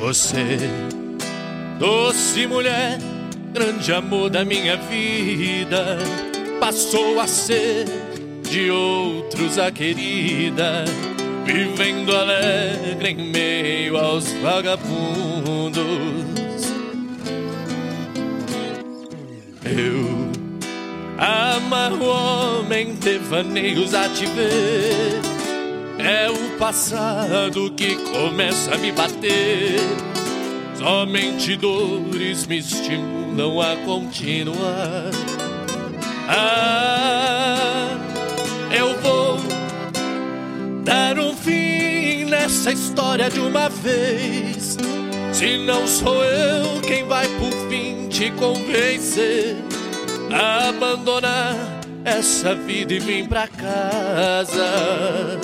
Você, doce mulher, grande amor da minha vida, passou a ser de outros a querida, vivendo alegre em meio aos vagabundos. Eu amar o homem, devaneios a te ver, é o passado que começa a me bater. Somente dores me estimulam a continuar. Eu vou dar um fim nessa história de uma vez. Se não sou eu quem vai por fim te convencer a abandonar essa vida e vir pra casa.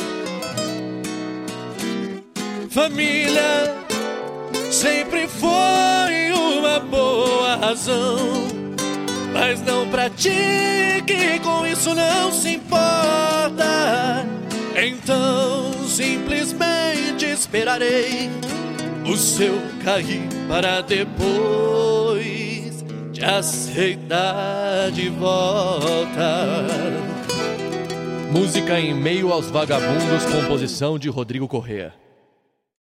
Família sempre foi uma boa razão, mas não pratique, com isso não se importa. Então simplesmente esperarei o seu cair para depois te aceitar de volta. Música Em Meio aos Vagabundos, composição de Rodrigo Corrêa.